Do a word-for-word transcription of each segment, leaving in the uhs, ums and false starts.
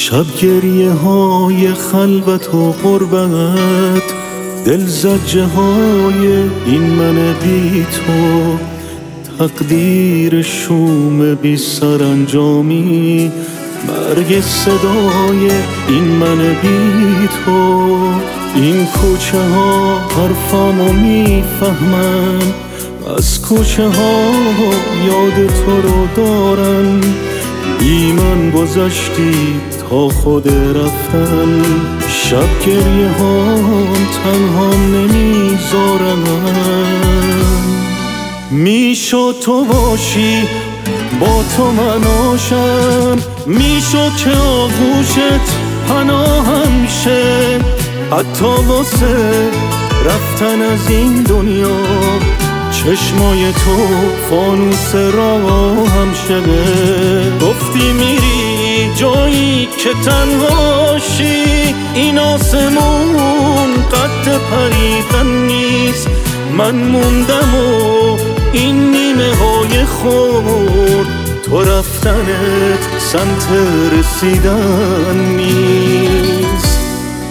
شب گریه های خلوت و غربت، دل زجه های این من بی تو، تقدیر شوم بی سرانجامی، مرگ صدای این من بی تو. این کوچه ها حرفامو میفهمن، از کوچه ها یاد تو رو دارن، بی من گذشتی تا خود رفتن. شب گریه هام تنهام نمیذارن، میشد تو باشی با تو من آشم، میشد که آغوشت پناهم شه، حتی واسه رفتن از این دنیا چشمای تو فانوس راهم شده. گفتی میری جایی که تنهاشی، این آسمون قد پریدن نیست، من موندم و این نیمه های خورد، تو رفتنت سمت رسیدن نیست.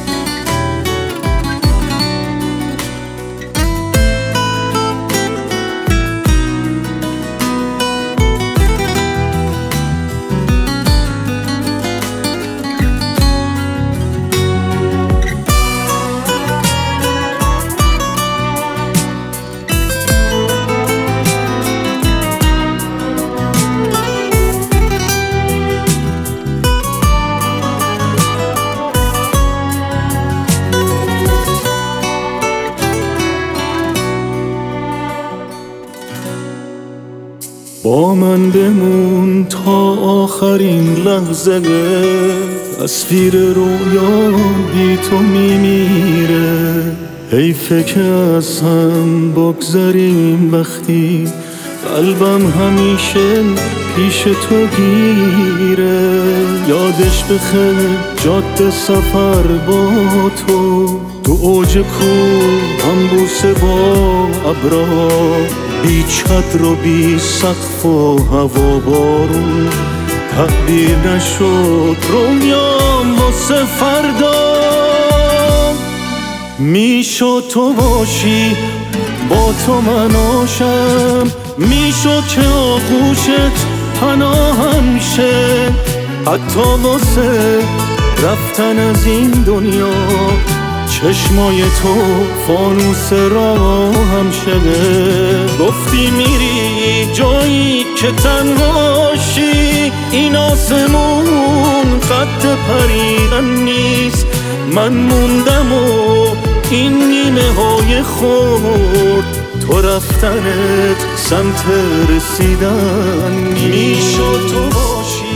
با من بمون تا آخرین لحظه، تصویر رویا بی تو میمیره. حیفه که از هم بگذریم وقتی قلبم همیشه پیش تو گیره. یادش بخیر جاده سفر با تو، تو اوج کوه هم بوسه با ابرا، بی چتر و بی سقف و هوا بارون، تعبیر نشد رویام واسه فردا. میشد تو باشی با تو من آشم، میشد که آغوشت پناهم شه، حتی واسه رفتن از این دنیا چشمای تو فانوس راهم شده. گفتی میری جایی که تنهاشی، این آسمون قد پریدن نیست، من موندم و این نیمه های خورد، تو رفتنت سمت رسیدن نیست. میشد تو باشی